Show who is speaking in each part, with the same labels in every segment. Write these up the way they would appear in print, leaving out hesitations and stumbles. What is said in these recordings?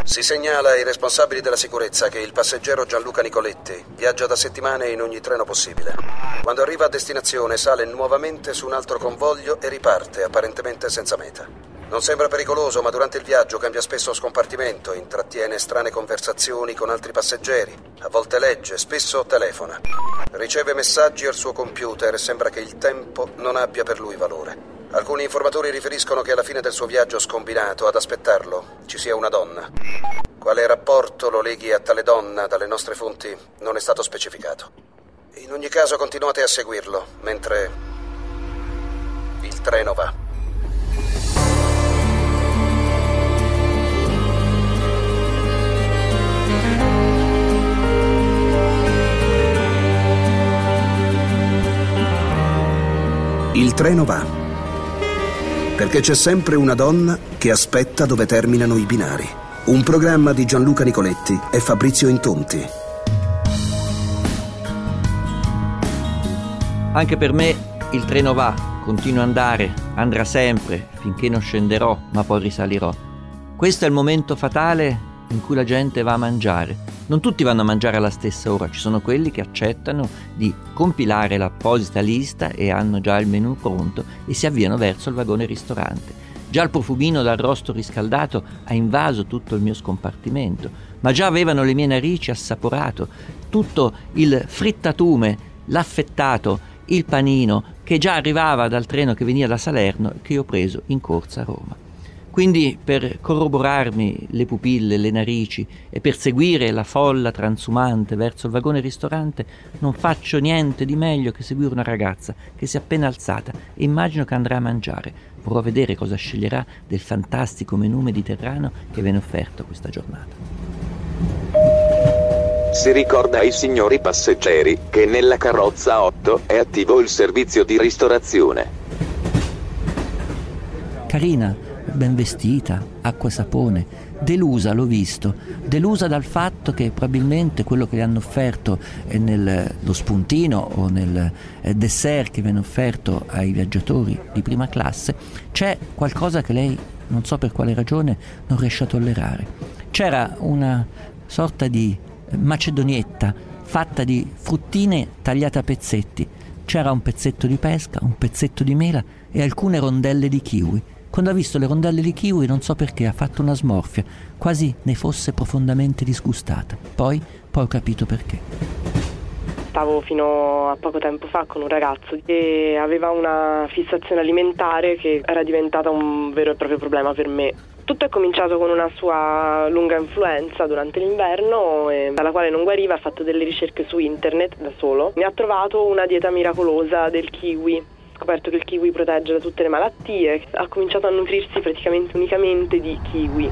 Speaker 1: Si segnala ai responsabili della sicurezza che il passeggero Gianluca Nicoletti viaggia da settimane in ogni treno possibile. Quando arriva a destinazione sale nuovamente su un altro convoglio e riparte, apparentemente senza meta. Non sembra pericoloso, ma durante il viaggio cambia spesso scompartimento, intrattiene strane conversazioni con altri passeggeri, a volte legge, spesso telefona. Riceve messaggi al suo computer e sembra che il tempo non abbia per lui valore. Alcuni informatori riferiscono che alla fine del suo viaggio scombinato, ad aspettarlo, ci sia una donna. Quale rapporto lo leghi a tale donna dalle nostre fonti non è stato specificato. In ogni caso continuate a seguirlo, mentre il treno va.
Speaker 2: Il treno va. Perché c'è sempre una donna che aspetta dove terminano i binari. Un programma di Gianluca Nicoletti e Fabrizio Intonti.
Speaker 3: Anche per me il treno va, continua a andare, andrà sempre, finché non scenderò, ma poi risalirò. Questo è il momento fatale in cui la gente va a mangiare. Non tutti vanno a mangiare alla stessa ora, ci sono quelli che accettano di compilare l'apposita lista e hanno già il menù pronto e si avviano verso il vagone ristorante. Già il profumino d'arrosto riscaldato ha invaso tutto il mio scompartimento, ma già avevano le mie narici assaporato tutto il frittatume, l'affettato, il panino che già arrivava dal treno che veniva da Salerno e che io ho preso in corsa a Roma. Quindi, per corroborarmi le pupille, le narici e per seguire la folla transumante verso il vagone ristorante, non faccio niente di meglio che seguire una ragazza che si è appena alzata e immagino che andrà a mangiare. Vorrò vedere cosa sceglierà del fantastico menù mediterraneo che viene offerto questa giornata.
Speaker 4: Si ricorda ai signori passeggeri che nella carrozza 8 è attivo il servizio di ristorazione.
Speaker 3: Carina, ben vestita, acqua e sapone, delusa, l'ho visto, delusa dal fatto che probabilmente quello che le hanno offerto nello spuntino o nel dessert che viene offerto ai viaggiatori di prima classe, c'è qualcosa che lei, non so per quale ragione, non riesce a tollerare. C'era una sorta di macedonietta fatta di fruttine tagliate a pezzetti, c'era un pezzetto di pesca, un pezzetto di mela e alcune rondelle di kiwi. Quando ha visto le rondelle di kiwi, non so perché, ha fatto una smorfia, quasi ne fosse profondamente disgustata. Poi ho capito perché.
Speaker 5: Stavo fino a poco tempo fa con un ragazzo che aveva una fissazione alimentare che era diventata un vero e proprio problema per me. Tutto è cominciato con una sua lunga influenza durante l'inverno dalla quale non guariva. Ha fatto delle ricerche su internet da solo. Mi ha trovato una dieta miracolosa del kiwi. Ha scoperto che il kiwi protegge da tutte le malattie, ha cominciato a nutrirsi praticamente unicamente di kiwi.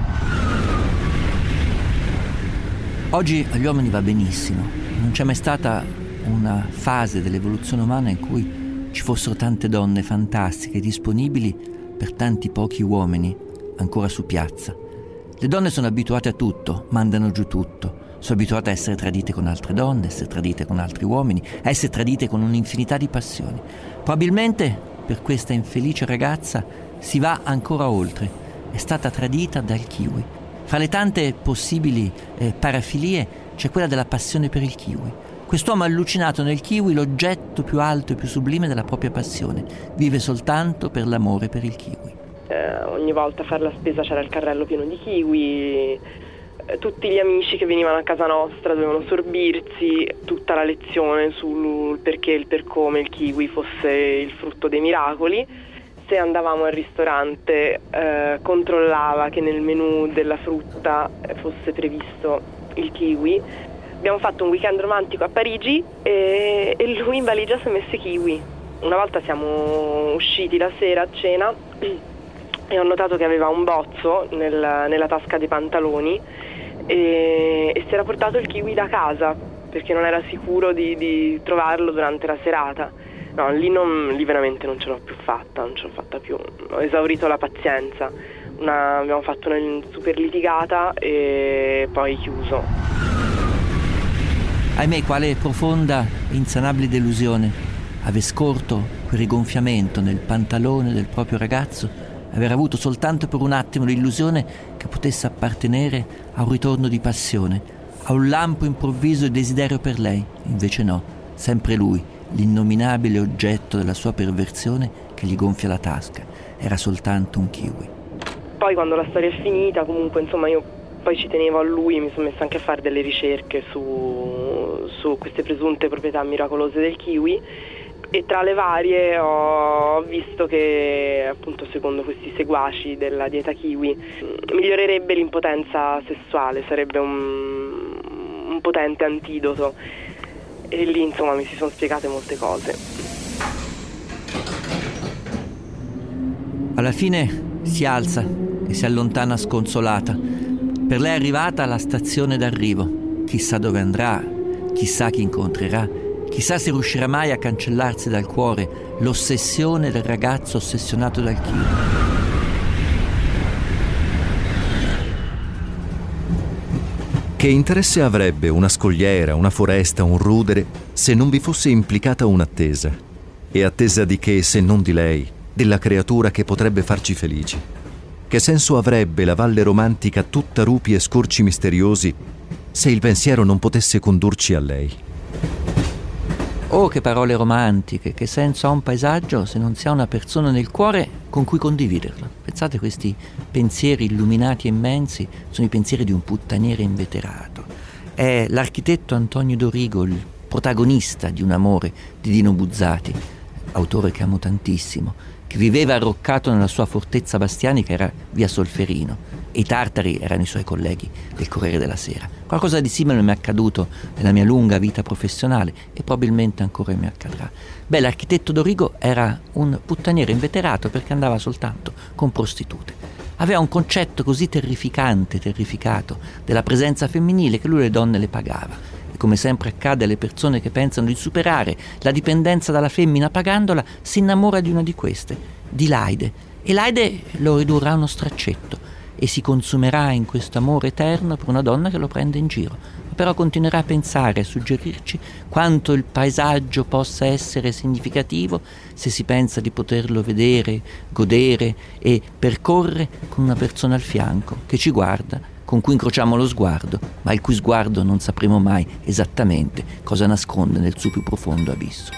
Speaker 3: Oggi agli uomini va benissimo, non c'è mai stata una fase dell'evoluzione umana in cui ci fossero tante donne fantastiche disponibili per tanti pochi uomini ancora su piazza. Le donne sono abituate a tutto, mandano giù tutto. Sono abituate a essere tradite con altre donne, a essere tradite con altri uomini, a essere tradite con un'infinità di passioni. Probabilmente per questa infelice ragazza si va ancora oltre. È stata tradita dal kiwi. Fra le tante possibili parafilie c'è quella della passione per il kiwi. Quest'uomo ha allucinato nel kiwi l'oggetto più alto e più sublime della propria passione. Vive soltanto per l'amore per il kiwi.
Speaker 5: Ogni volta a fare la spesa c'era il carrello pieno di kiwi. Tutti gli amici che venivano a casa nostra dovevano sorbirsi tutta la lezione sul perché e il per come il kiwi fosse il frutto dei miracoli. Se andavamo al ristorante controllava che nel menù della frutta fosse previsto il kiwi. Abbiamo fatto un weekend romantico a Parigi e lui in valigia si è messo i kiwi. Una volta siamo usciti la sera a cena e ho notato che aveva un bozzo nella tasca dei pantaloni e si era portato il kiwi da casa perché non era sicuro di trovarlo durante la serata. No, lì veramente non ce l'ho fatta più, ho esaurito la pazienza. Abbiamo fatto una super litigata e poi chiuso.
Speaker 3: Ahimè, quale profonda e insanabile delusione. Aver scorto quel rigonfiamento nel pantalone del proprio ragazzo aver avuto soltanto per un attimo l'illusione che potesse appartenere a un ritorno di passione, a un lampo improvviso di desiderio per lei. Invece no, sempre lui, l'innominabile oggetto della sua perversione che gli gonfia la tasca, era soltanto un kiwi.
Speaker 5: Poi quando la storia è finita, comunque insomma io poi ci tenevo a lui, mi sono messa anche a fare delle ricerche su queste presunte proprietà miracolose del kiwi, e tra le varie ho visto che appunto secondo questi seguaci della dieta kiwi migliorerebbe l'impotenza sessuale, sarebbe un potente antidoto, e lì insomma mi si sono spiegate molte cose.
Speaker 3: Alla fine si alza e si allontana sconsolata. Per lei è arrivata alla stazione d'arrivo. Chissà dove andrà, chissà chi incontrerà, chissà se riuscirà mai a cancellarsi dal cuore l'ossessione del ragazzo ossessionato dal kiwi.
Speaker 6: Che interesse avrebbe una scogliera, una foresta, un rudere, se non vi fosse implicata un'attesa? E attesa di che, se non di lei, della creatura che potrebbe farci felici? Che senso avrebbe la valle romantica tutta rupi e scorci misteriosi se il pensiero non potesse condurci a lei?
Speaker 3: Oh, che parole romantiche! Che senso ha un paesaggio se non si ha una persona nel cuore con cui condividerlo? Pensate, questi pensieri illuminati e immensi sono i pensieri di un puttaniere inveterato. È l'architetto Antonio Dorigo, il protagonista di Un amore di Dino Buzzati, autore che amo tantissimo, che viveva arroccato nella sua fortezza Bastiani, che era via Solferino, e i tartari erano i suoi colleghi del Corriere della Sera. Qualcosa di simile mi è accaduto nella mia lunga vita professionale e probabilmente ancora mi accadrà. L'architetto Dorigo era un puttaniere inveterato perché andava soltanto con prostitute. Aveva un concetto così terrificato della presenza femminile che lui le donne le pagava. E come sempre accade alle persone che pensano di superare la dipendenza dalla femmina pagandola, si innamora di una di queste, di Laide. E Laide lo ridurrà a uno straccetto e si consumerà in questo amore eterno per una donna che lo prende in giro. Però continuerà a pensare, a suggerirci quanto il paesaggio possa essere significativo se si pensa di poterlo vedere, godere e percorrere con una persona al fianco che ci guarda, con cui incrociamo lo sguardo, ma il cui sguardo non sapremo mai esattamente cosa nasconde nel suo più profondo abisso.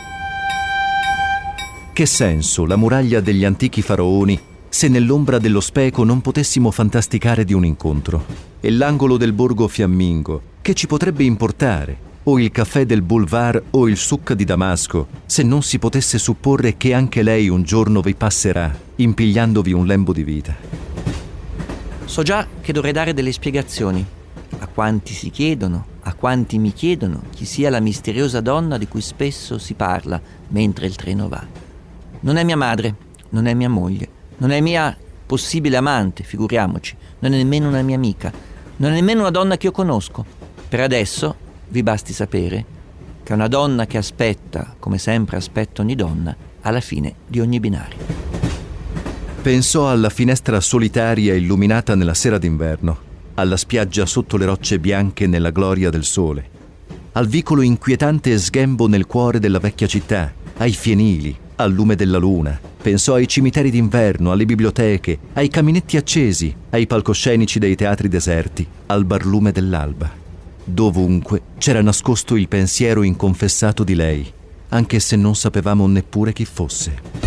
Speaker 6: Che senso la muraglia degli antichi faraoni se nell'ombra dello speco non potessimo fantasticare di un incontro? E l'angolo del borgo fiammingo, che ci potrebbe importare? O il caffè del boulevard o il souk di Damasco, se non si potesse supporre che anche lei un giorno vi passerà, impigliandovi un lembo di vita?
Speaker 3: So già che dovrei dare delle spiegazioni a quanti si chiedono, a quanti mi chiedono chi sia la misteriosa donna di cui spesso si parla mentre il treno va. Non è mia madre, non è mia moglie, non è mia possibile amante, figuriamoci, non è nemmeno una mia amica, non è nemmeno una donna che io conosco. Per adesso vi basti sapere che è una donna che aspetta, come sempre aspetta ogni donna, alla fine di ogni binario.
Speaker 6: Pensò alla finestra solitaria illuminata nella sera d'inverno, alla spiaggia sotto le rocce bianche nella gloria del sole, al vicolo inquietante e sghembo nel cuore della vecchia città, ai fienili, al lume della luna. Pensò ai cimiteri d'inverno, alle biblioteche, ai caminetti accesi, ai palcoscenici dei teatri deserti, al barlume dell'alba. Dovunque c'era nascosto il pensiero inconfessato di lei, anche se non sapevamo neppure chi fosse.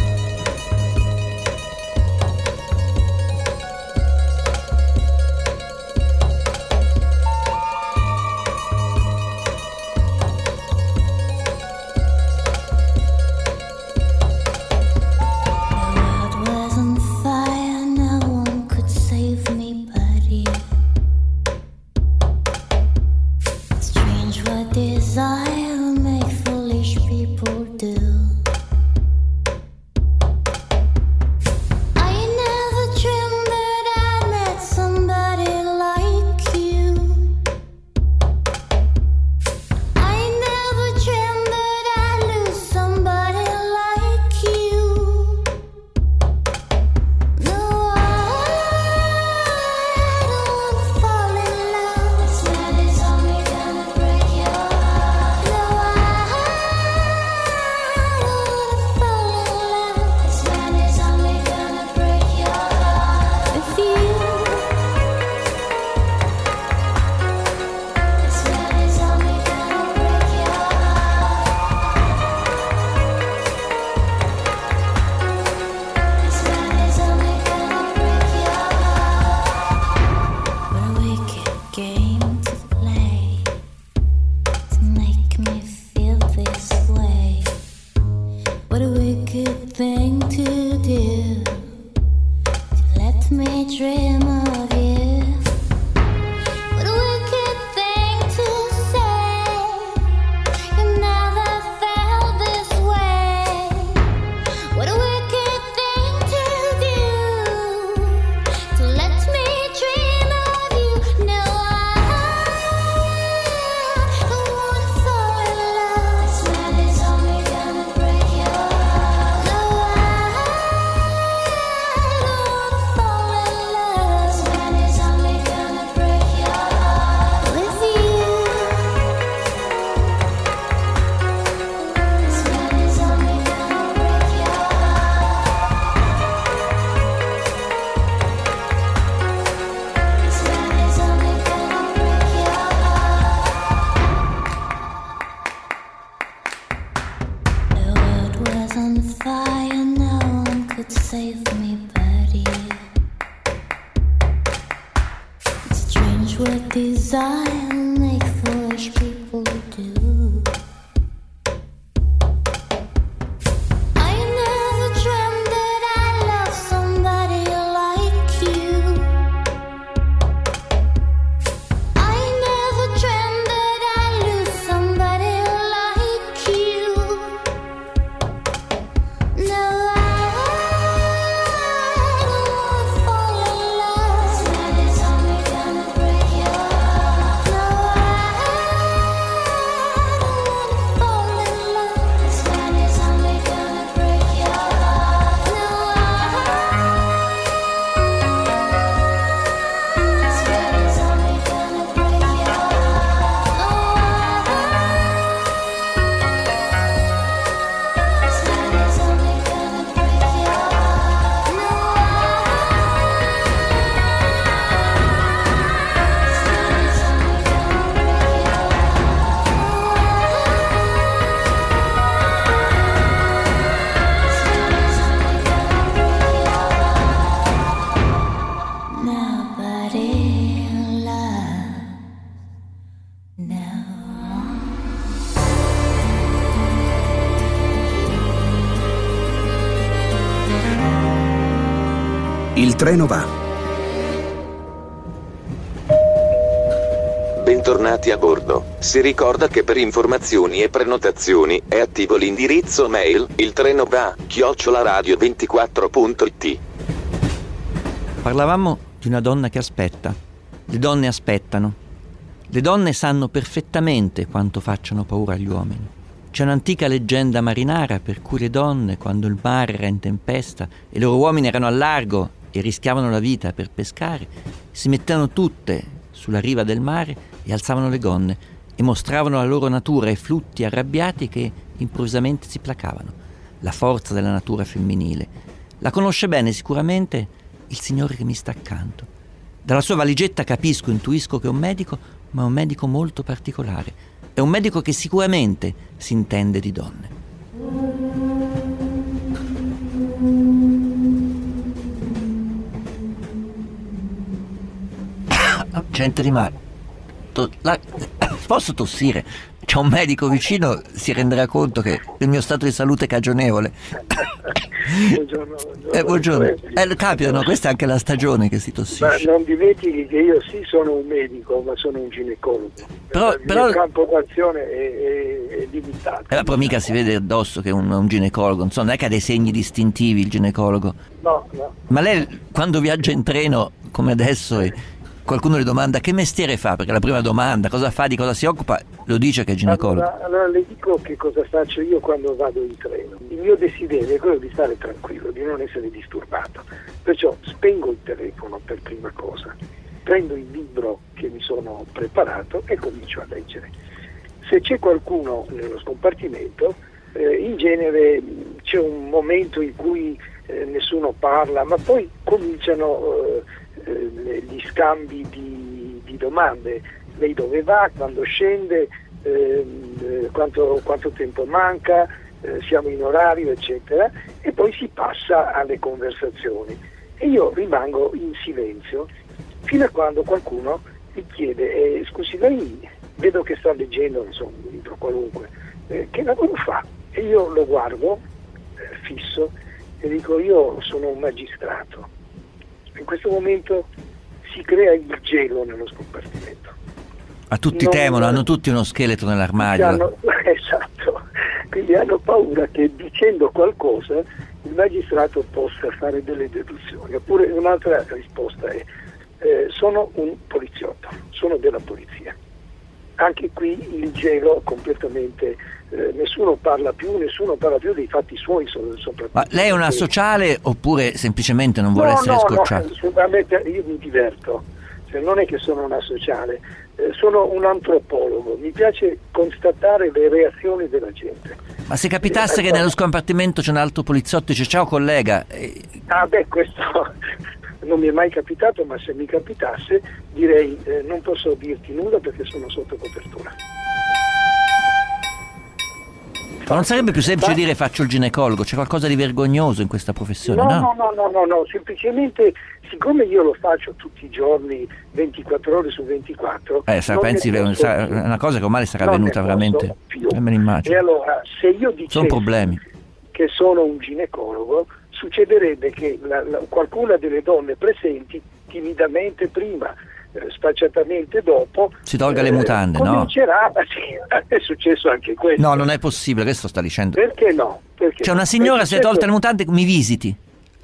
Speaker 7: what desire make foolish people do. I never dreamt that I love somebody like you. I never dreamt that I lose somebody like you. No,
Speaker 2: Il treno va.
Speaker 4: Bentornati a bordo. Si ricorda che per informazioni e prenotazioni è attivo l'indirizzo mail iltrenovà@radio24.it.
Speaker 3: Parlavamo di una donna che aspetta. Le donne aspettano. Le donne sanno perfettamente quanto facciano paura agli uomini. C'è un'antica leggenda marinara per cui le donne, quando il mare era in tempesta e i loro uomini erano al largo e rischiavano la vita per pescare, si mettevano tutte sulla riva del mare e alzavano le gonne e mostravano la loro natura ai flutti arrabbiati che improvvisamente si placavano. La forza della natura femminile. La conosce bene sicuramente il signore che mi sta accanto. Dalla sua valigetta intuisco che è un medico, ma è un medico molto particolare. È un medico che sicuramente si intende di donne. Gente di mare. Posso tossire? C'è un medico vicino, si renderà conto che il mio stato di salute è cagionevole. Buongiorno. Capitano, questa è anche la stagione che si tossisce.
Speaker 8: Ma non dimentichi che io sì sono un medico, ma sono un ginecologo.
Speaker 3: Però
Speaker 8: il campo d'azione è limitato.
Speaker 3: Però mica si vede addosso che è un ginecologo, insomma, non è che ha dei segni distintivi il ginecologo.
Speaker 8: No.
Speaker 3: Ma lei quando viaggia in treno, come adesso, qualcuno le domanda che mestiere fa, perché la prima domanda, cosa fa, di cosa si occupa, lo dice che è ginecologo.
Speaker 8: Allora le dico che cosa faccio io quando vado in treno. Il mio desiderio è quello di stare tranquillo, di non essere disturbato. Perciò spengo il telefono per prima cosa, prendo il libro che mi sono preparato e comincio a leggere. Se c'è qualcuno nello scompartimento, in genere c'è un momento in cui nessuno parla, ma poi cominciano gli scambi di domande. Lei dove va, quando scende, quanto tempo manca, siamo in orario, eccetera, e poi si passa alle conversazioni e io rimango in silenzio fino a quando qualcuno mi chiede scusi, lei vedo che sta leggendo un libro qualunque, che lavoro fa? E io lo guardo fisso e dico io sono un magistrato. In questo momento si crea il gelo nello scompartimento.
Speaker 3: Ma tutti temono, hanno tutti uno scheletro nell'armadio.
Speaker 8: Esatto, quindi hanno paura che dicendo qualcosa il magistrato possa fare delle deduzioni. Oppure un'altra risposta è sono un poliziotto, sono della polizia. Anche qui il gelo completamente, nessuno parla più dei fatti suoi soprattutto. Ma
Speaker 3: lei è una sociale oppure semplicemente non vuole essere scocciata?
Speaker 8: No, assolutamente, io mi diverto, non è che sono una sociale, sono un antropologo, mi piace constatare le reazioni della gente.
Speaker 3: Ma se capitasse che nello scompartimento c'è un altro poliziotto e dice ciao collega...
Speaker 8: questo non mi è mai capitato, ma se mi capitasse direi non posso dirti nulla perché sono sotto copertura.
Speaker 3: Ma non sarebbe più semplice dire faccio il ginecologo? C'è qualcosa di vergognoso in questa professione, no?
Speaker 8: No, semplicemente siccome io lo faccio tutti i giorni 24 ore su 24.
Speaker 3: Pensi è una cosa che ormai sarà venuta veramente, me lo immagino.
Speaker 8: E allora, se io
Speaker 3: sono problemi.
Speaker 8: Che sono un ginecologo, succederebbe che qualcuna delle donne presenti timidamente prima, sfacciatamente dopo,
Speaker 3: si tolga le mutande,
Speaker 8: comincerà, sì, è successo anche questo.
Speaker 3: No, non è possibile, questo sta dicendo.
Speaker 8: Perché no?
Speaker 3: Cioè una signora si è tolta le mutande, mi visiti.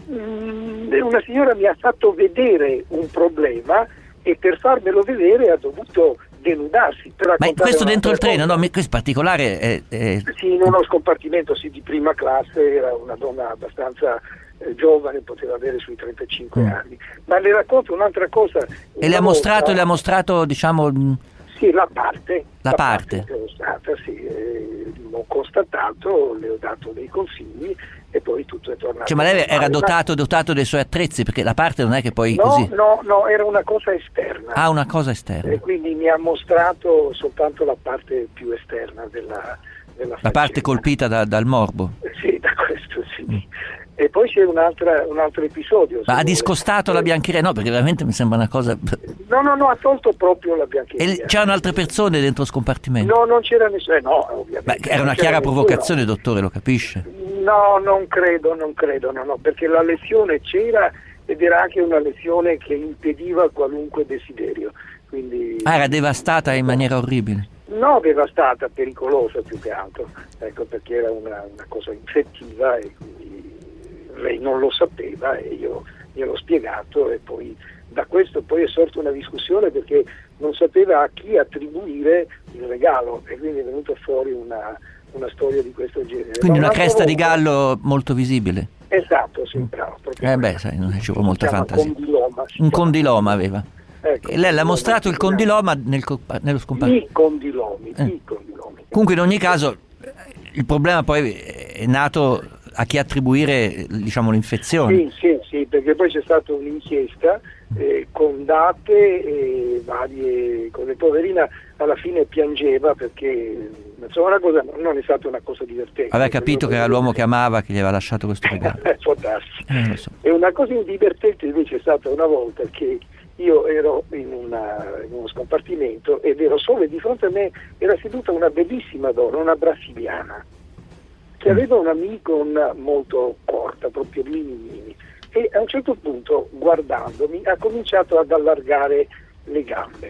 Speaker 8: Una signora mi ha fatto vedere un problema e per farmelo vedere ha dovuto denudarsi.
Speaker 3: Ma questo dentro il treno, no? Questo particolare è...
Speaker 8: Sì, in uno scompartimento di prima classe, era una donna abbastanza giovane, poteva avere sui 35 anni. Ma le racconto un'altra cosa.
Speaker 3: E le ha mostrato, diciamo...
Speaker 8: Sì, la parte.
Speaker 3: Che
Speaker 8: è stata, sì, l'ho constatato, le ho dato dei consigli e poi tutto è tornato.
Speaker 3: Cioè, ma lei era dotato dei suoi attrezzi, perché la parte non è che poi così...
Speaker 8: No, era una cosa esterna.
Speaker 3: Ah, una cosa esterna.
Speaker 8: E quindi mi ha mostrato soltanto la parte più esterna della
Speaker 3: la parte colpita dal morbo.
Speaker 8: Sì, da questo sì. E poi c'è un altro episodio.
Speaker 3: Ma ha discostato la biancheria? No, perché veramente mi sembra una cosa...
Speaker 8: No, ha tolto proprio la biancheria.
Speaker 3: E c'erano altre persone dentro lo scompartimento?
Speaker 8: No, non c'era nessuno, no, ovviamente.
Speaker 3: Beh, era una chiara provocazione, dottore, lo capisce?
Speaker 8: No, non credo, no, perché la lesione c'era ed era anche una lesione che impediva qualunque desiderio. Quindi...
Speaker 3: era devastata in maniera orribile?
Speaker 8: No, devastata, pericolosa più che altro, ecco, perché era una cosa infettiva e quindi lei non lo sapeva e io gliel'ho spiegato e poi da questo poi è sorta una discussione perché non sapeva a chi attribuire il regalo e quindi è venuta fuori una storia di questo genere.
Speaker 3: Quindi una cresta di gallo molto visibile?
Speaker 8: Esatto, sì, bravo.
Speaker 3: Sai, non ci vuole molta fantasia.
Speaker 8: Un
Speaker 3: condiloma aveva. Ecco, e lei le ha mostrato il condiloma nello scompartimento?
Speaker 8: I condilomi.
Speaker 3: Comunque in ogni caso il problema poi è nato a chi attribuire, diciamo, l'infezione.
Speaker 8: Sì, perché poi c'è stata un'inchiesta con date e varie cose. Poverina alla fine piangeva perché insomma una cosa non è stata una cosa divertente.
Speaker 3: Aveva capito che era l'uomo che amava che gli aveva lasciato questo regalo.
Speaker 8: Può darsi.
Speaker 3: Lo so.
Speaker 8: E una cosa divertente invece è stata una volta che io ero in uno scompartimento ed ero solo e di fronte a me era seduta una bellissima donna, una brasiliana, che aveva una minigonna molto corta, proprio mini, e a un certo punto, guardandomi, ha cominciato ad allargare le gambe.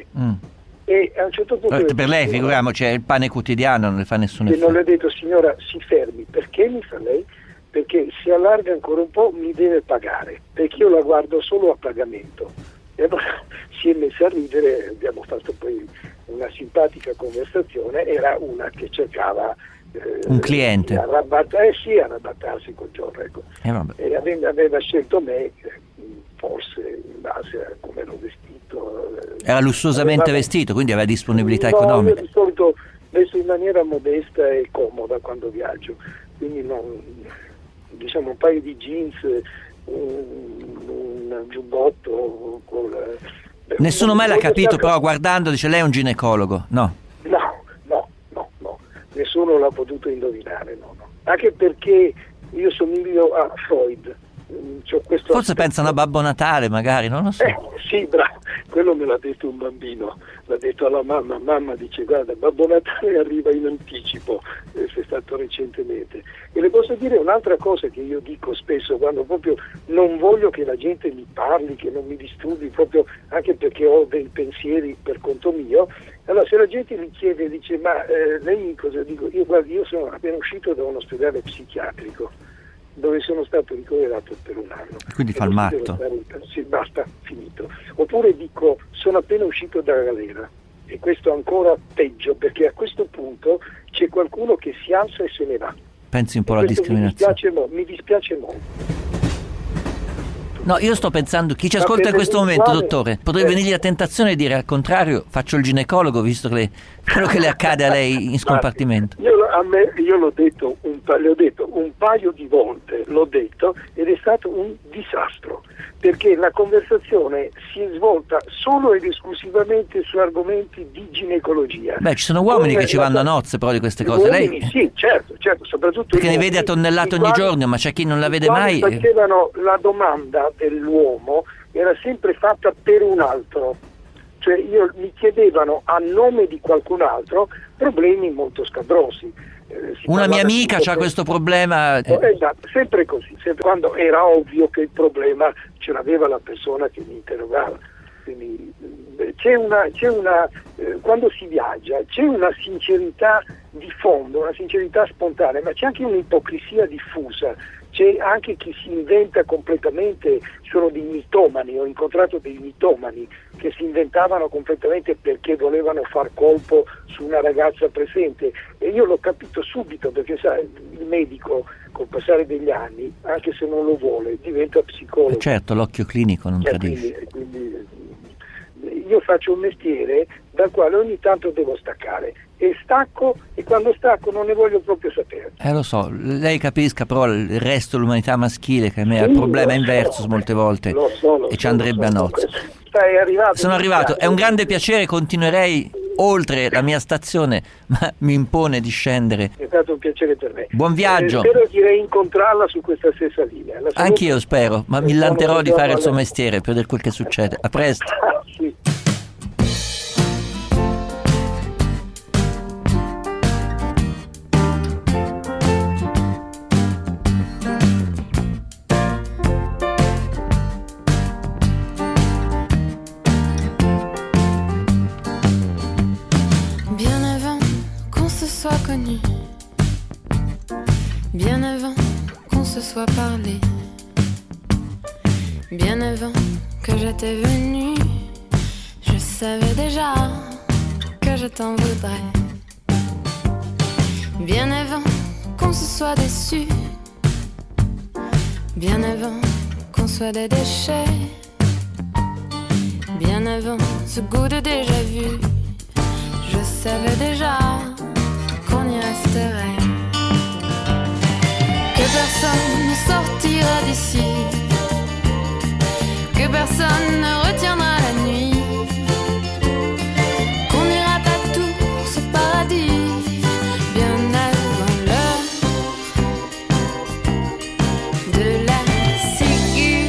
Speaker 8: E a un certo punto
Speaker 3: per lei, figuriamoci, è il pane quotidiano, non le fa nessun effetto.
Speaker 8: Non le ho detto, signora, si fermi. Perché mi fa lei? Perché se allarga ancora un po' mi deve pagare, perché io la guardo solo a pagamento. E allora si è messa a ridere, abbiamo fatto poi una simpatica conversazione, era una che cercava
Speaker 3: un cliente
Speaker 8: arrabattarsi col giorno, ecco. E aveva scelto me forse in base a come ero vestito.
Speaker 3: Era lussuosamente vestito, quindi aveva disponibilità economica.
Speaker 8: Io di solito vesto in maniera modesta e comoda quando viaggio, quindi diciamo un paio di jeans, un giubbotto
Speaker 3: nessuno mai l'ha capito, però guardando dice lei è un ginecologo. No,
Speaker 8: nessuno l'ha potuto indovinare, no. Anche perché io somiglio a Freud.
Speaker 3: Forse pensano a Babbo Natale, magari, non lo so.
Speaker 8: Sì, bravo, quello me l'ha detto un bambino, l'ha detto alla mamma dice guarda, Babbo Natale arriva in anticipo, è stato recentemente. E le posso dire un'altra cosa che io dico spesso quando proprio non voglio che la gente mi parli, che non mi disturbi, proprio anche perché ho dei pensieri per conto mio. Allora se la gente mi chiede, dice ma lei cosa dico? Io sono appena uscito da un ospedale psichiatrico dove sono stato ricoverato per un anno.
Speaker 3: Quindi fa il matto.
Speaker 8: Sì, basta, finito. Oppure dico, sono appena uscito dalla galera, e questo ancora peggio, perché a questo punto c'è qualcuno che si alza e se ne va.
Speaker 3: Pensi un po' alla discriminazione.
Speaker 8: Mi dispiace molto.
Speaker 3: No, io sto pensando, chi ci
Speaker 8: Ma
Speaker 3: ascolta
Speaker 8: per
Speaker 3: in questo momento,
Speaker 8: l'eventuale-
Speaker 3: dottore, potrebbe venirgli la tentazione di dire al contrario, faccio il ginecologo, visto che quello che le accade a lei in scompartimento.
Speaker 8: Io l'ho detto le ho detto un paio di volte, l'ho detto, ed è stato un disastro, perché la conversazione si è svolta solo ed esclusivamente su argomenti di ginecologia.
Speaker 3: Beh, ci sono uomini che ci vanno a nozze però di queste cose.
Speaker 8: Uomini,
Speaker 3: Lei
Speaker 8: sì, certo, soprattutto
Speaker 3: perché
Speaker 8: gli
Speaker 3: ne vede a
Speaker 8: uomini,
Speaker 3: tonnellate
Speaker 8: i
Speaker 3: ogni
Speaker 8: quali-
Speaker 3: giorno, ma c'è chi non la vede
Speaker 8: i quali
Speaker 3: mai.
Speaker 8: facevano la domanda dell'uomo era sempre fatta per un altro, cioè mi chiedevano a nome di qualcun altro problemi molto scabrosi.
Speaker 3: Una mia amica ha questo problema.
Speaker 8: Esatto, sempre così, sempre quando era ovvio che il problema ce l'aveva la persona che mi interrogava. Quindi quando si viaggia c'è una sincerità di fondo, una sincerità spontanea, ma c'è anche un'ipocrisia diffusa. C'è anche chi si inventa completamente, sono dei mitomani, ho incontrato dei mitomani che si inventavano completamente perché volevano far colpo su una ragazza presente, e io l'ho capito subito, perché sai, il medico col passare degli anni, anche se non lo vuole, diventa psicologo.
Speaker 3: Certo, l'occhio clinico non tradisce.
Speaker 8: Quindi io faccio un mestiere dal quale ogni tanto devo staccare, e stacco, e quando stacco non ne voglio proprio sapere.
Speaker 3: Lo so, lei capisca però il resto dell'umanità maschile che a me ha il problema inverso molte volte e ci andrebbe a nozze. Sono arrivato, è un grande piacere, continuerei oltre la mia stazione, ma mi impone di scendere.
Speaker 8: È stato un piacere per me.
Speaker 3: Buon viaggio.
Speaker 8: Spero di reincontrarla su questa stessa linea.
Speaker 3: Anch'io spero, ma mi lanterò di fare il suo mestiere per vedere quel che succede. A presto.
Speaker 8: Sì.
Speaker 9: Bien avant qu'on se soit connu, bien avant qu'on se soit parlé, bien avant que j'étais venue, je savais déjà que je t'en voudrais. Bien avant qu'on se soit déçu, bien avant qu'on soit des déchets, bien avant ce goût de déjà vu, je savais déjà qu'on y resterait, que personne ne sortira d'ici, que personne ne retiendra la nuit, qu'on ira pas tous au paradis, bien avant l'heure de la sécu,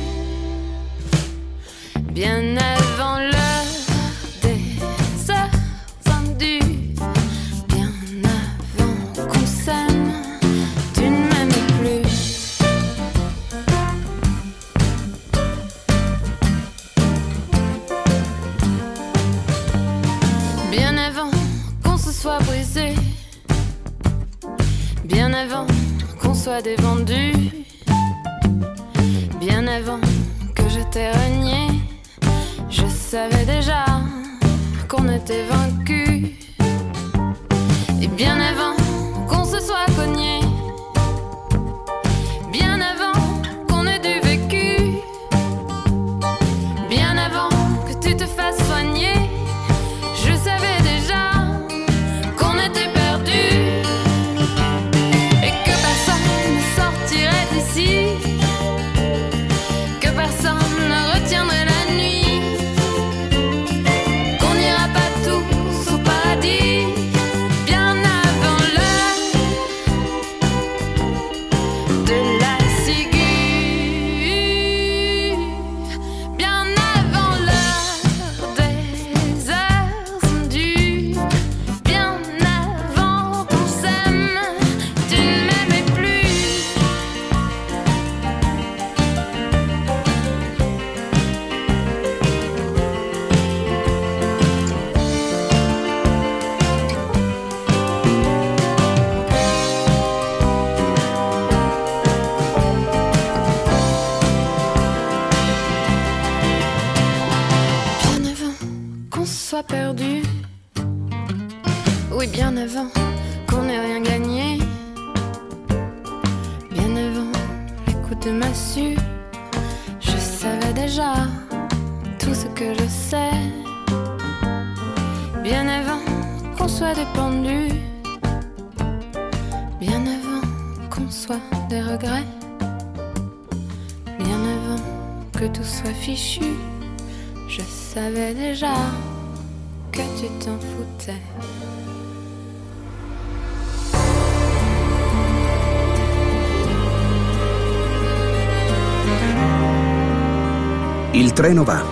Speaker 9: bien avant l'heure des heures tendues, bien avant qu'on s'aime, tu ne m'aimais plus. Bien avant qu'on se soit brisé, bien avant qu'on soit dévendu, bien avant que je t'ai renié, je savais déjà qu'on était vaincu. Et bien avant qu'on se soit cogné, bien avant qu'on ait du vécu, bien avant que tu te fasses soigner, je savais déjà qu'on était perdus et que personne ne sortirait d'ici, que personne ne retiendrait la nuit, qu'on n'ira pas tous au paradis, bien avant l'heure de la ciguë, bien avant l'heure des heures dures, bien avant qu'on s'aime, tu ne m'aimais plus. Bien avant qu'on se soit perdu, oui, bien avant qu'on n'ait rien gagné, bien avant les coups de massue, je déjà tout ce que je sais. Bien avant qu'on soit des pendus, bien avant qu'on soit des regrets, bien avant que tout soit fichu, je savais déjà que tu t'en foutais.
Speaker 2: Il treno va.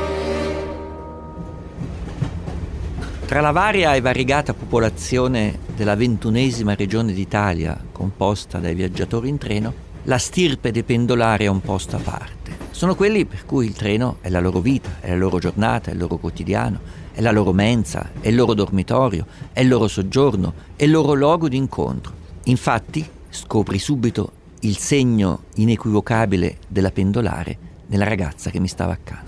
Speaker 3: Tra la varia e variegata popolazione della 21ª regione d'Italia, composta dai viaggiatori in treno, la stirpe dei pendolari è un posto a parte. Sono quelli per cui il treno è la loro vita, è la loro giornata, è il loro quotidiano, è la loro mensa, è il loro dormitorio, è il loro soggiorno, è il loro luogo di incontro. Infatti, scopri subito il segno inequivocabile della pendolare nella ragazza che mi stava accanto.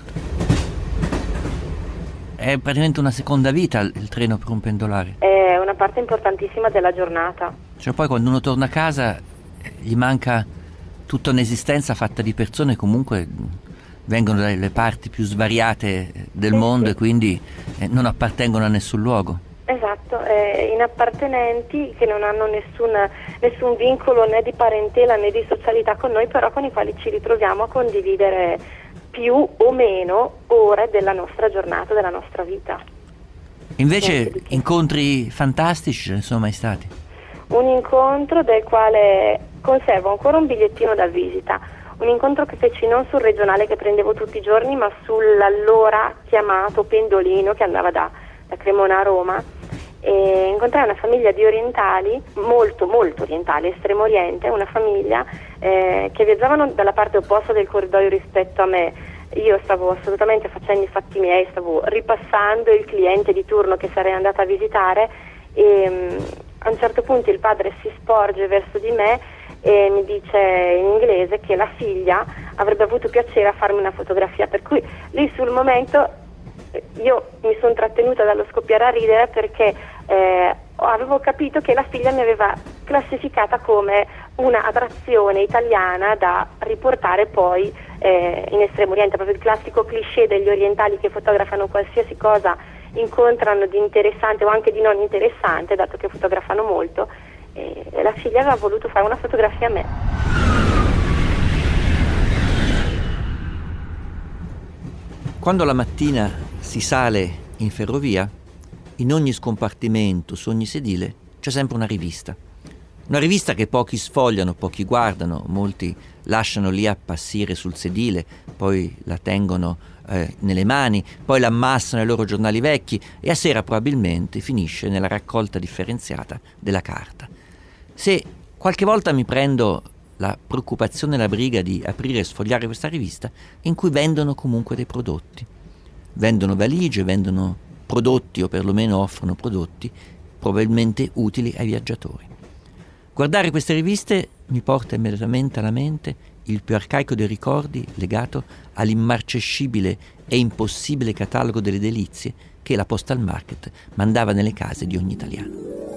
Speaker 3: È praticamente una seconda vita il treno per un pendolare.
Speaker 10: È una parte importantissima della giornata.
Speaker 3: Cioè poi quando uno torna a casa gli manca tutta un'esistenza fatta di persone che comunque vengono dalle parti più svariate del mondo,
Speaker 10: sì.
Speaker 3: E quindi non appartengono a nessun luogo.
Speaker 10: Esatto, inappartenenti che non hanno nessun vincolo né di parentela né di socialità con noi, però con i quali ci ritroviamo a condividere più o meno ore della nostra giornata, della nostra vita.
Speaker 3: Invece incontri fantastici ce ne sono mai stati?
Speaker 10: Un incontro del quale conservo ancora un bigliettino da visita, un incontro che feci non sul regionale che prendevo tutti i giorni, ma sull'allora chiamato pendolino che andava da Cremona a Roma, e incontrai una famiglia di orientali, molto molto orientali, estremo oriente, una famiglia che viaggiavano dalla parte opposta del corridoio rispetto a me. Io stavo assolutamente facendo i fatti miei, stavo ripassando il cliente di turno che sarei andata a visitare, e a un certo punto il padre si sporge verso di me e mi dice in inglese che la figlia avrebbe avuto piacere a farmi una fotografia, per cui lì sul momento io mi sono trattenuta dallo scoppiare a ridere, perché avevo capito che la figlia mi aveva classificata come una attrazione italiana da riportare poi in Estremo Oriente, proprio il classico cliché degli orientali che fotografano qualsiasi cosa incontrano di interessante o anche di non interessante, dato che fotografano molto, e la figlia aveva voluto fare una fotografia a me.
Speaker 3: Quando la mattina si sale in ferrovia, in ogni scompartimento, su ogni sedile, c'è sempre una rivista. Una rivista che pochi sfogliano, pochi guardano, molti lasciano lì appassire sul sedile, poi la tengono nelle mani, poi la ammassano nei loro giornali vecchi e a sera probabilmente finisce nella raccolta differenziata della carta. Se qualche volta mi prendo la preoccupazione e la briga di aprire e sfogliare questa rivista, in cui vendono comunque dei prodotti. Vendono valigie, vendono prodotti o perlomeno offrono prodotti probabilmente utili ai viaggiatori. Guardare queste riviste mi porta immediatamente alla mente il più arcaico dei ricordi legato all'immarcescibile e impossibile catalogo delle delizie che la Postal Market mandava nelle case di ogni italiano.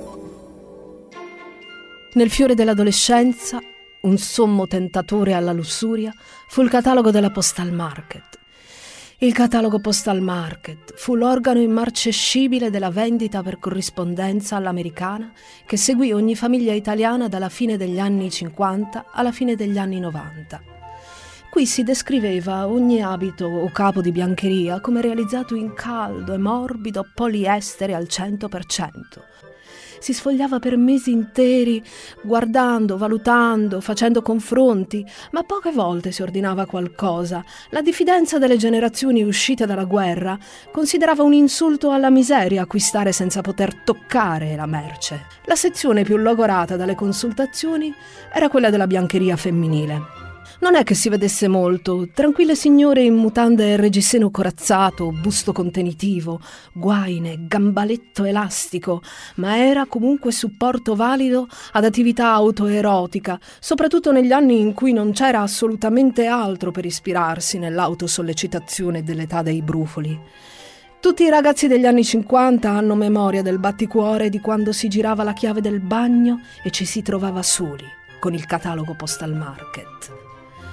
Speaker 11: Nel fiore dell'adolescenza, un sommo tentatore alla lussuria fu il catalogo della Postal Market. Il catalogo Postal Market fu l'organo immarcescibile della vendita per corrispondenza all'americana che seguì ogni famiglia italiana dalla fine degli anni 50 alla fine degli anni 90. Qui si descriveva ogni abito o capo di biancheria come realizzato in caldo e morbido poliestere al 100%. Si sfogliava per mesi interi, guardando, valutando, facendo confronti, ma poche volte si ordinava qualcosa. La diffidenza delle generazioni uscite dalla guerra considerava un insulto alla miseria acquistare senza poter toccare la merce. La sezione più logorata dalle consultazioni era quella della biancheria femminile. Non è che si vedesse molto, tranquille signore in mutande e reggiseno corazzato, busto contenitivo, guaine, gambaletto elastico, ma era comunque supporto valido ad attività autoerotica, soprattutto negli anni in cui non c'era assolutamente altro per ispirarsi nell'autosollecitazione dell'età dei brufoli. Tutti i ragazzi degli anni 50 hanno memoria del batticuore di quando si girava la chiave del bagno e ci si trovava soli con il catalogo Postal Market.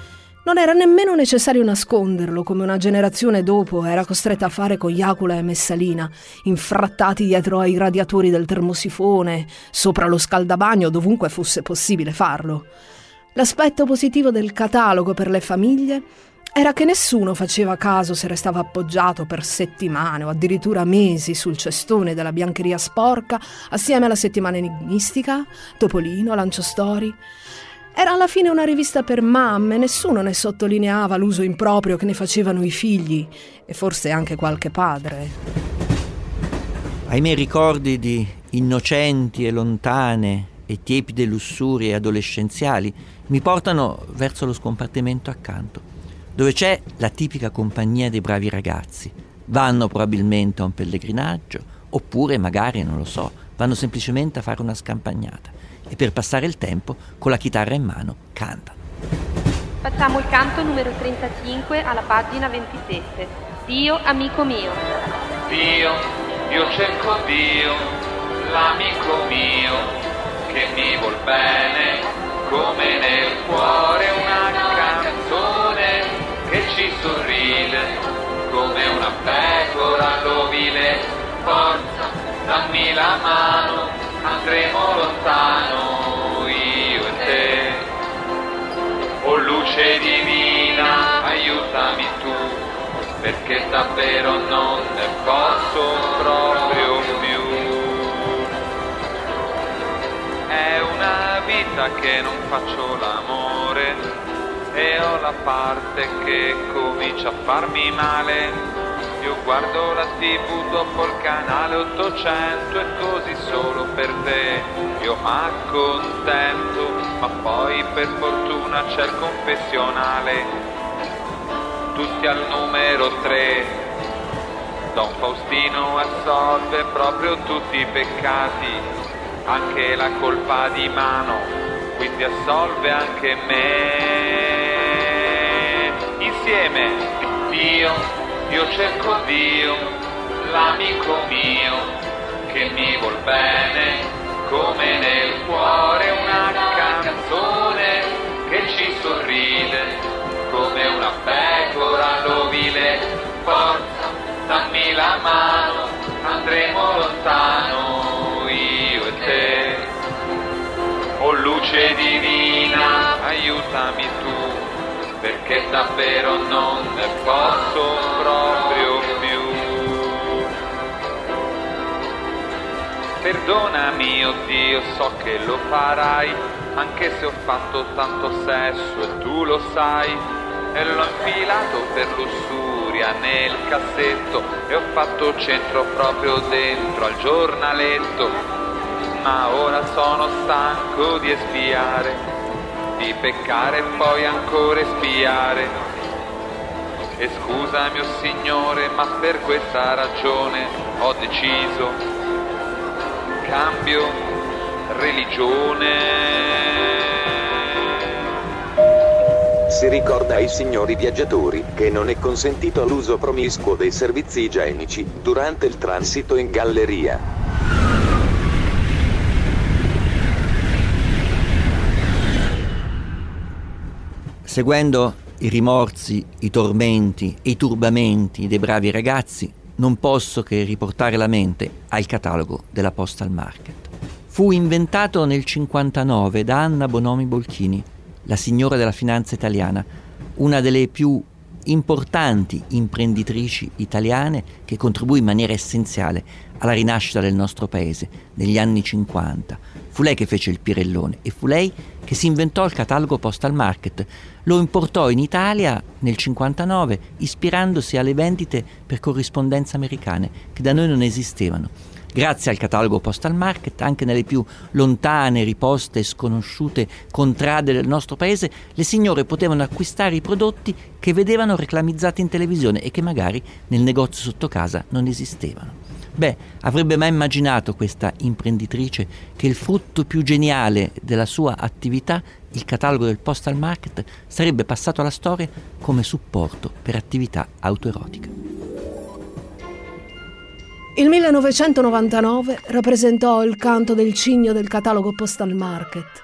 Speaker 11: Non era nemmeno necessario nasconderlo, come una generazione dopo era costretta a fare con Jacula e Messalina, infrattati dietro ai radiatori del termosifone, sopra lo scaldabagno, dovunque fosse possibile farlo. L'aspetto positivo del catalogo per le famiglie era che nessuno faceva caso se restava appoggiato per settimane o addirittura mesi sul cestone della biancheria sporca, assieme alla settimana enigmistica, Topolino, Lancio Story. Era alla fine una rivista per mamme, nessuno ne sottolineava l'uso improprio che ne facevano i figli, e forse anche qualche padre.
Speaker 3: Ai miei ricordi di innocenti e lontane e tiepide lussurie adolescenziali mi portano verso lo scompartimento accanto, dove c'è la tipica compagnia dei bravi ragazzi. Vanno probabilmente a un pellegrinaggio, oppure magari, non lo so, vanno semplicemente a fare una scampagnata e per passare il tempo, con la chitarra in mano, cantano.
Speaker 12: Facciamo il canto numero 35 alla pagina 27. Dio, amico mio.
Speaker 13: Dio, io cerco Dio, l'amico mio, che mi vuol bene, come nel cuore una canzone che ci sorride, come una pecora lovile. Forza, dammi la mano, andremo lontano, io e te. Oh luce divina, aiutami tu, perché davvero non ne posso proprio più. È una vita che non faccio l'amore e ho la parte che comincia a farmi male. Io guardo la TV dopo il canale 800 e così solo per te io m'accontento, ma poi per fortuna c'è il confessionale, tutti al numero 3. Don Faustino assolve proprio tutti i peccati, anche la colpa di mano, quindi assolve anche me. Insieme, Dio, io cerco Dio, l'amico mio, che mi vuol bene, come nel cuore una canzone che ci sorride, come una pecora lovile. Forza, dammi la mano, andremo lontano, io e te. Oh luce divina, aiutami tu, perché davvero non ne posso proprio più. Perdonami, oh Dio, so che lo farai, anche se ho fatto tanto sesso e tu lo sai, e l'ho infilato per lussuria nel cassetto e ho fatto centro proprio dentro al giornaletto, ma ora sono stanco di espiare, di peccare e poi ancora espiare. E scusa mio Signore, ma per questa ragione ho deciso, cambio religione.
Speaker 4: Si ricorda ai signori viaggiatori che non è consentito l'uso promiscuo dei servizi igienici durante il transito in galleria.
Speaker 3: Seguendo i rimorsi, i tormenti e i turbamenti dei bravi ragazzi, non posso che riportare la mente al catalogo della Postal Market. Fu inventato nel 1959 da Anna Bonomi Bolchini, la signora della finanza italiana, una delle più importanti imprenditrici italiane che contribuì in maniera essenziale alla rinascita del nostro paese negli anni 50. Fu lei che fece il Pirellone e fu lei che si inventò il catalogo Postal Market. Lo importò in Italia nel 59 ispirandosi alle vendite per corrispondenza americane che da noi non esistevano. Grazie al catalogo Postal Market, anche nelle più lontane, riposte e sconosciute contrade del nostro paese, le signore potevano acquistare i prodotti che vedevano reclamizzati in televisione e che magari nel negozio sotto casa non esistevano. Avrebbe mai immaginato questa imprenditrice che il frutto più geniale della sua attività, il catalogo del Postal Market, sarebbe passato alla storia come supporto per attività autoerotiche?
Speaker 11: Il 1999 rappresentò il canto del cigno del catalogo Postal Market.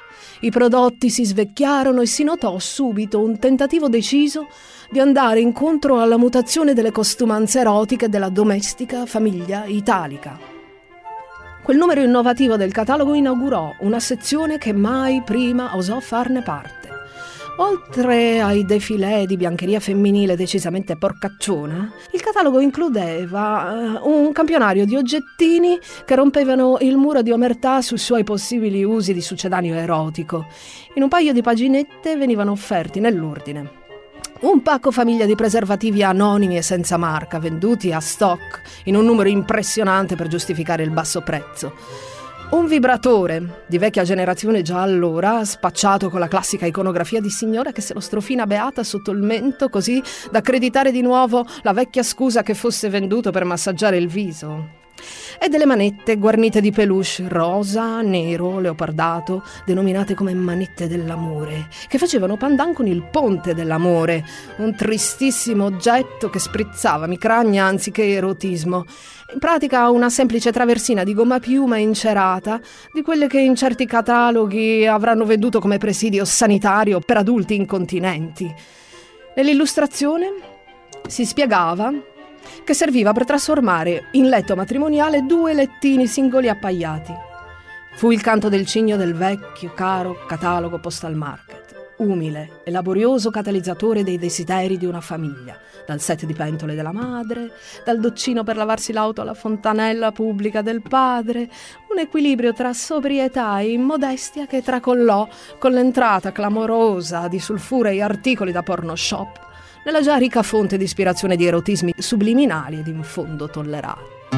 Speaker 11: I prodotti si svecchiarono e si notò subito un tentativo deciso di andare incontro alla mutazione delle costumanze erotiche della domestica famiglia italica. Quel numero innovativo del catalogo inaugurò una sezione che mai prima osò farne parte. Oltre ai defilè di biancheria femminile decisamente porcacciona, il catalogo includeva un campionario di oggettini che rompevano il muro di omertà sui suoi possibili usi di succedaneo erotico. In un paio di paginette venivano offerti nell'ordine un pacco famiglia di preservativi anonimi e senza marca, venduti a stock in un numero impressionante per giustificare il basso prezzo. Un vibratore di vecchia generazione già allora, spacciato con la classica iconografia di signora che se lo strofina beata sotto il mento, così da accreditare di nuovo la vecchia scusa che fosse venduto per massaggiare il viso. E delle manette guarnite di peluche rosa, nero, leopardato, denominate come manette dell'amore, che facevano pandan con il ponte dell'amore, un tristissimo oggetto che sprizzava micragna anziché erotismo. In pratica una semplice traversina di gomma piuma incerata, di quelle che in certi cataloghi avranno venduto come presidio sanitario per adulti incontinenti. Nell'illustrazione si spiegava che serviva per trasformare in letto matrimoniale 2 lettini singoli appaiati. Fu il canto del cigno del vecchio, caro catalogo Postal Market, umile e laborioso catalizzatore dei desideri di una famiglia, dal set di pentole della madre, dal doccino per lavarsi l'auto alla fontanella pubblica del padre, un equilibrio tra sobrietà e immodestia che tracollò con l'entrata clamorosa di sulfurei articoli da porno shop nella già ricca fonte di ispirazione di erotismi subliminali ed in fondo tollerati.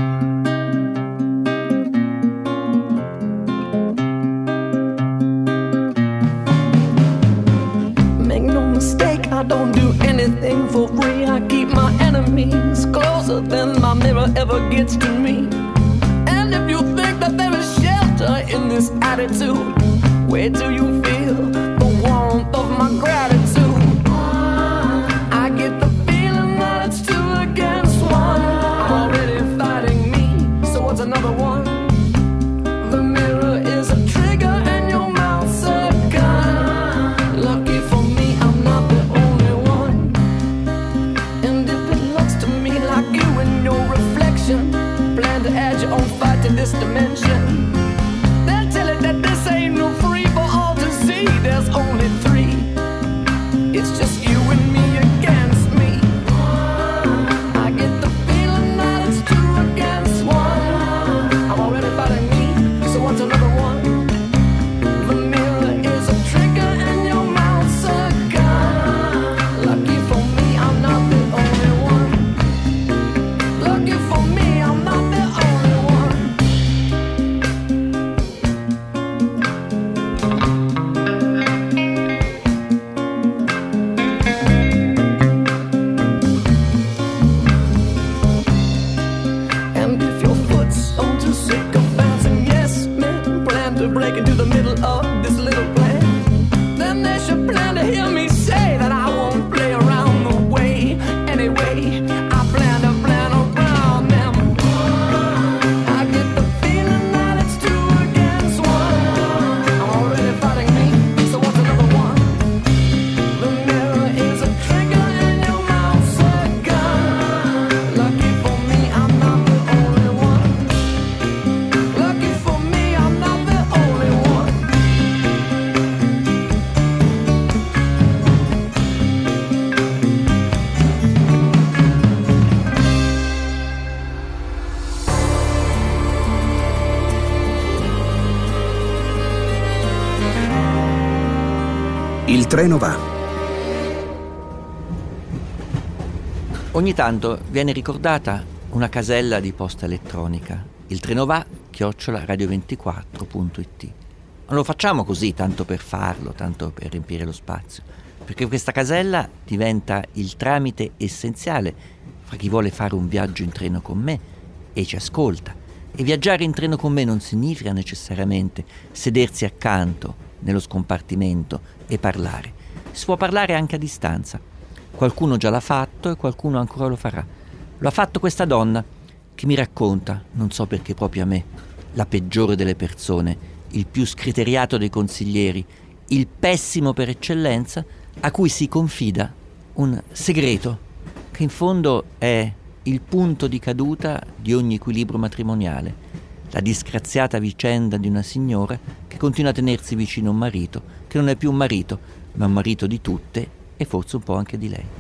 Speaker 14: Make no mistake, I don't do anything for free. I keep my enemies closer than my mirror ever gets to me. And if you think that there is shelter in this attitude, where do you feel the warmth of my gratitude? Another one. The mirror is a trigger and your mouth's a gun. Lucky for me, I'm not the only one. And if it looks to me like you and your reflection plan to add your own fight to this dimension, then tell it that this ain't no free for all to see. There's only 3. It's just you and me against me. I get the feeling that it's 2 against 1. Already fighting me, so what's another one? The mirror is a trigger and your mouth's a gun. Lucky for me, I'm not the only one. Lucky for me, I'm not the only one. And if your foot's on too sick of bouncing, yes, men plan to break into the middle of this little plan, then they should plan to hear me say that I won't play around the way. Anyway, I plan around them. I get the feeling that it's 2 against 1. I'm already fighting me, so what's another one? The mirror is a trigger and your mouth's a gun. Lucky for me, I'm not the only one. Lucky for me, I'm not the only one.
Speaker 2: Il treno va.
Speaker 3: Ogni tanto viene ricordata una casella di posta elettronica. Il treno va @radio24.it. Non lo facciamo così tanto per farlo, tanto per riempire lo spazio, perché questa casella diventa il tramite essenziale fra chi vuole fare un viaggio in treno con me e ci ascolta. E viaggiare in treno con me non significa necessariamente sedersi accanto nello scompartimento e parlare. Si può parlare anche a distanza. Qualcuno già l'ha fatto e qualcuno ancora lo farà. Lo ha fatto questa donna che mi racconta, non so perché proprio a me, la peggiore delle persone, il più scriteriato dei consiglieri, il pessimo per eccellenza, a cui si confida un segreto che in fondo è il punto di caduta di ogni equilibrio matrimoniale, la disgraziata vicenda di una signora che continua a tenersi vicino a un marito, che non è più un marito, ma un marito di tutte e forse un po' anche di lei.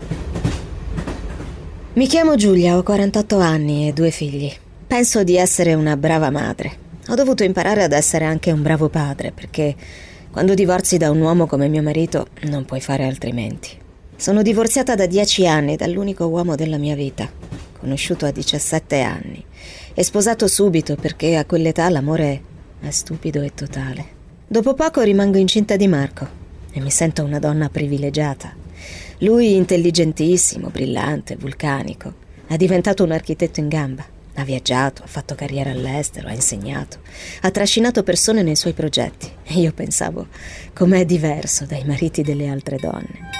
Speaker 15: Mi chiamo Giulia, ho 48 anni e 2 figli. Penso di essere una brava madre. Ho dovuto imparare ad essere anche un bravo padre, perché quando divorzi da un uomo come mio marito non puoi fare altrimenti. Sono divorziata da 10 anni dall'unico uomo della mia vita, conosciuto a 17 anni e sposato subito perché a quell'età l'amore è stupido e totale. Dopo poco rimango incinta di Marco e mi sento una donna privilegiata. Lui intelligentissimo, brillante, vulcanico, è diventato un architetto in gamba. Ha viaggiato, ha fatto carriera all'estero, ha insegnato, ha trascinato persone nei suoi progetti. E io pensavo com'è diverso dai mariti delle altre donne.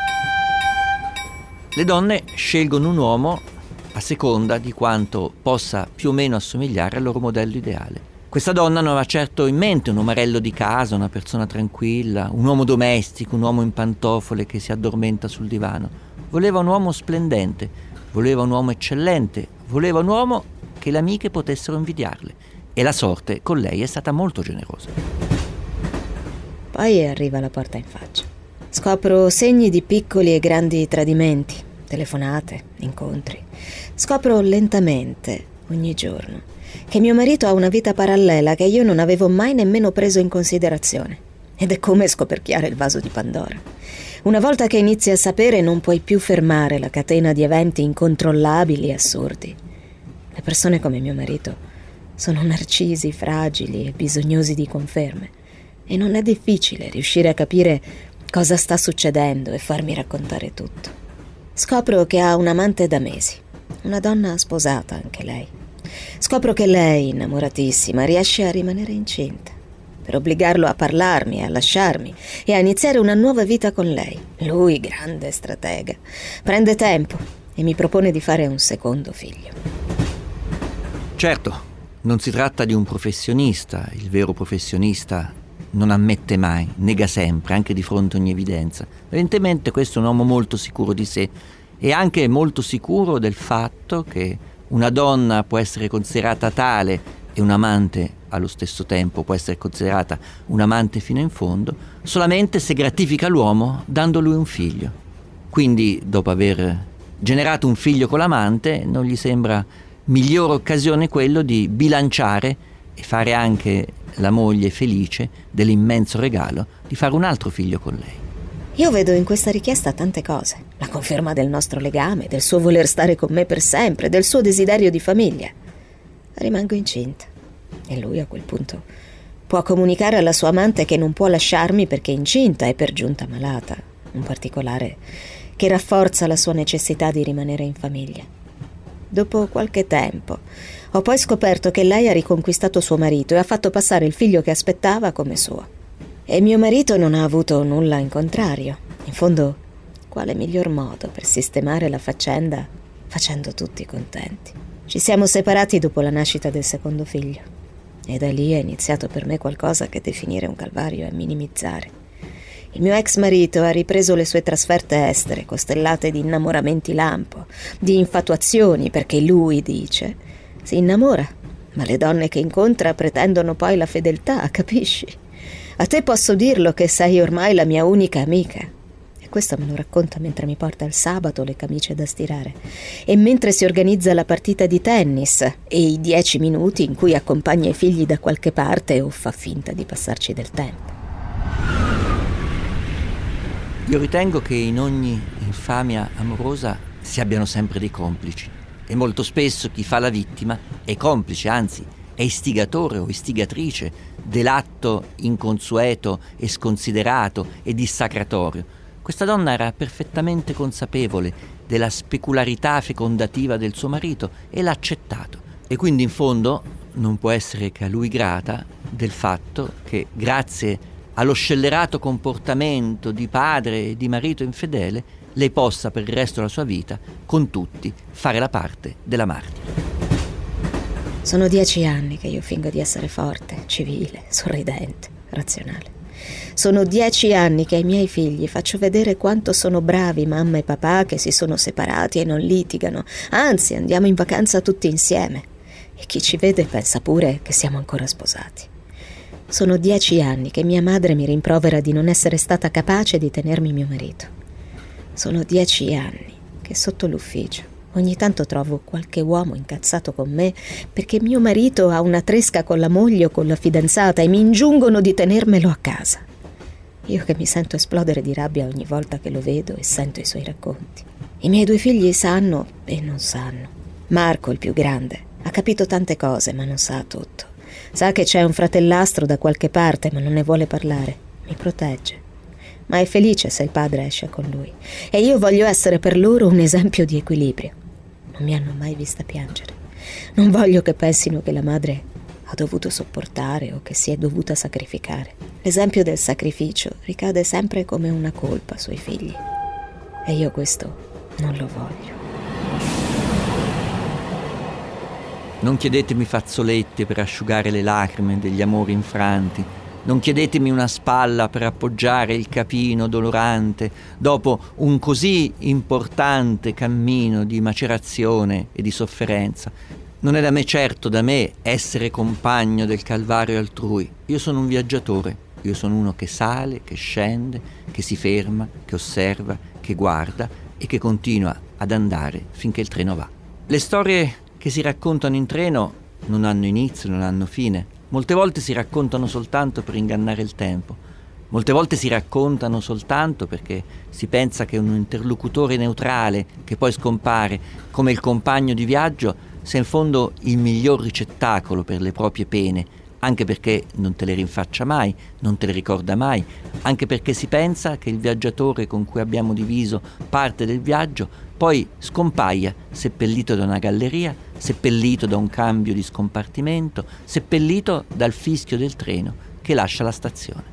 Speaker 3: Le donne scelgono un uomo a seconda di quanto possa più o meno assomigliare al loro modello ideale. Questa donna non aveva certo in mente un umarello di casa, una persona tranquilla, un uomo domestico, un uomo in pantofole che si addormenta sul divano. Voleva un uomo splendente, voleva un uomo eccellente, voleva un uomo che le amiche potessero invidiarle. E la sorte con lei è stata molto generosa.
Speaker 15: Poi arriva la porta in faccia. Scopro segni di piccoli e grandi tradimenti, telefonate, incontri. Scopro lentamente, ogni giorno, che mio marito ha una vita parallela che io non avevo mai nemmeno preso in considerazione. Ed è come scoperchiare il vaso di Pandora. Una volta che inizi a sapere, non puoi più fermare la catena di eventi incontrollabili e assurdi. Le persone come mio marito sono narcisi, fragili e bisognosi di conferme. E non è difficile riuscire a capire cosa sta succedendo e farmi raccontare tutto. Scopro che ha un amante da mesi, una donna sposata anche lei. Scopro che lei, innamoratissima, riesce a rimanere incinta. Per obbligarlo a parlarmi, a lasciarmi e a iniziare una nuova vita con lei. Lui, grande stratega, prende tempo e mi propone di fare un secondo figlio.
Speaker 3: Certo, non si tratta di un professionista. Il vero professionista non ammette mai, nega sempre, anche di fronte a ogni evidenza. Evidentemente questo è un uomo molto sicuro di sé e anche molto sicuro del fatto che una donna può essere considerata tale e un amante allo stesso tempo può essere considerata un amante fino in fondo solamente se gratifica l'uomo dando lui un figlio. Quindi, dopo aver generato un figlio con l'amante, non gli sembra migliore occasione quello di bilanciare e fare anche la moglie felice dell'immenso regalo di fare un altro figlio con lei.
Speaker 15: Io vedo in questa richiesta tante cose. La conferma del nostro legame, del suo voler stare con me per sempre, del suo desiderio di famiglia. Rimango incinta. E lui a quel punto può comunicare alla sua amante che non può lasciarmi perché è incinta e per giunta malata. Un particolare che rafforza la sua necessità di rimanere in famiglia. Dopo qualche tempo ho poi scoperto che lei ha riconquistato suo marito e ha fatto passare il figlio che aspettava come suo. E mio marito non ha avuto nulla in contrario. In fondo, quale miglior modo per sistemare la faccenda facendo tutti contenti? Ci siamo separati dopo la nascita del secondo figlio e da lì è iniziato per me qualcosa che definire un calvario è minimizzare. Il mio ex marito ha ripreso le sue trasferte estere, costellate di innamoramenti lampo, di infatuazioni, perché lui dice si innamora, ma le donne che incontra pretendono poi la fedeltà, capisci? A te posso dirlo che sei ormai la mia unica amica. E questo me lo racconta mentre mi porta il sabato le camicie da stirare e mentre si organizza la partita di tennis e i 10 minuti in cui accompagna i figli da qualche parte o fa finta di passarci del tempo.
Speaker 3: Io ritengo che in ogni infamia amorosa si abbiano sempre dei complici e molto spesso chi fa la vittima è complice, anzi è istigatore o istigatrice dell'atto inconsueto e sconsiderato e dissacratorio. Questa donna era perfettamente consapevole della specularità fecondativa del suo marito e l'ha accettato. E quindi in fondo non può essere che a lui grata del fatto che grazie allo scellerato comportamento di padre e di marito infedele lei possa per il resto della sua vita con tutti fare la parte della martire.
Speaker 15: Sono 10 anni che io fingo di essere forte, civile, sorridente, razionale. Sono 10 anni che ai miei figli faccio vedere quanto sono bravi mamma e papà che si sono separati e non litigano. Anzi, andiamo in vacanza tutti insieme. E chi ci vede pensa pure che siamo ancora sposati. Sono 10 anni che mia madre mi rimprovera di non essere stata capace di tenermi mio marito. Sono 10 anni che sotto l'ufficio ogni tanto trovo qualche uomo incazzato con me perché mio marito ha una tresca con la moglie o con la fidanzata e mi ingiungono di tenermelo a casa. Io che mi sento esplodere di rabbia ogni volta che lo vedo e sento i suoi racconti. I miei 2 figli sanno e non sanno. Marco, il più grande, ha capito tante cose ma non sa tutto. Sa che c'è un fratellastro da qualche parte ma non ne vuole parlare. Mi protegge. Ma è felice se il padre esce con lui. E io voglio essere per loro un esempio di equilibrio. Non mi hanno mai vista piangere. Non voglio che pensino che la madre ha dovuto sopportare o che si è dovuta sacrificare. L'esempio del sacrificio ricade sempre come una colpa sui figli. E io questo non lo voglio.
Speaker 3: Non chiedetemi fazzoletti per asciugare le lacrime degli amori infranti. Non chiedetemi una spalla per appoggiare il capino dolorante dopo un così importante cammino di macerazione e di sofferenza. Non è da me, certo, da me essere compagno del calvario altrui. Io sono un viaggiatore, io sono uno che sale, che scende, che si ferma, che osserva, che guarda e che continua ad andare finché il treno va. Le storie che si raccontano in treno non hanno inizio, non hanno fine. Molte volte si raccontano soltanto per ingannare il tempo. Molte volte si raccontano soltanto perché si pensa che un interlocutore neutrale che poi scompare come il compagno di viaggio sia in fondo il miglior ricettacolo per le proprie pene, anche perché non te le rinfaccia mai, non te le ricorda mai, anche perché si pensa che il viaggiatore con cui abbiamo diviso parte del viaggio poi scompaia, seppellito da una galleria, seppellito da un cambio di scompartimento, seppellito dal fischio del treno che lascia la stazione.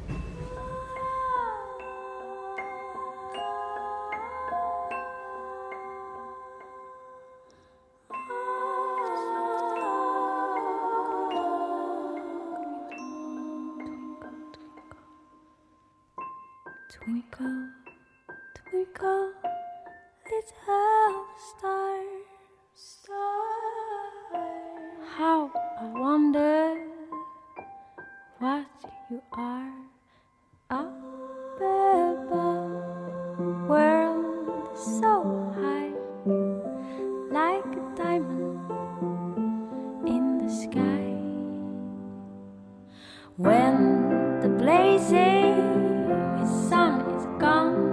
Speaker 7: Twinkle, twinkle, little star, star. How I wonder what you are up above. World so high, like a diamond in the sky. When the blazing sun is gone,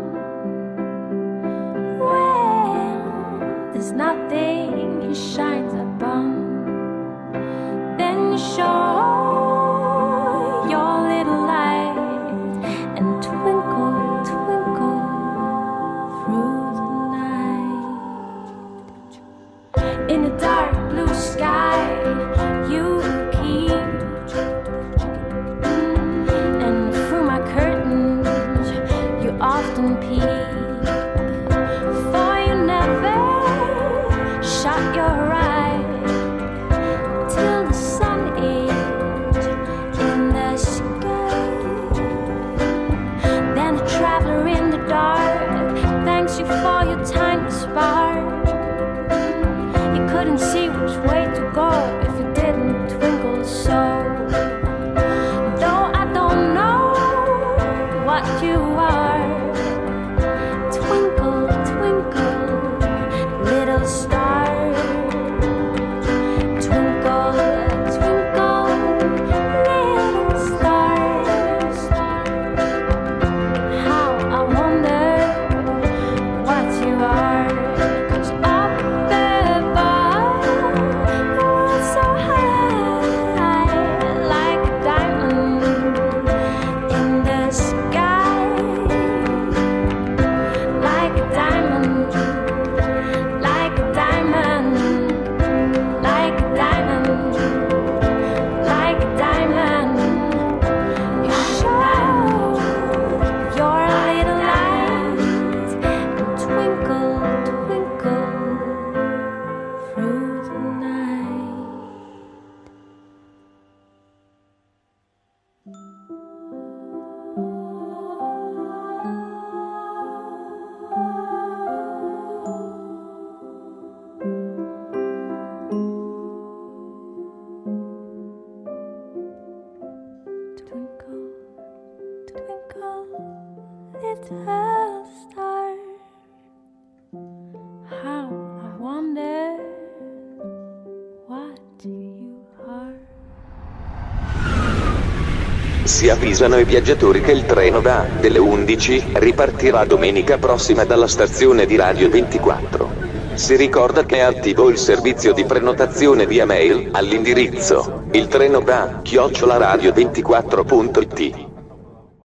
Speaker 7: when there's nothing he shines upon, then you show your little light and twinkle, twinkle through the night. In the dark blue sky you keep, and through my curtains you often peep, for you never shut your eyes till the sun is hotel start. How I wonder what you are.
Speaker 4: Si avvisano i viaggiatori che il treno da delle 11 ripartirà domenica prossima dalla stazione di Radio 24. Si ricorda che è attivo il servizio di prenotazione via mail all'indirizzo il treno da @radio24.it.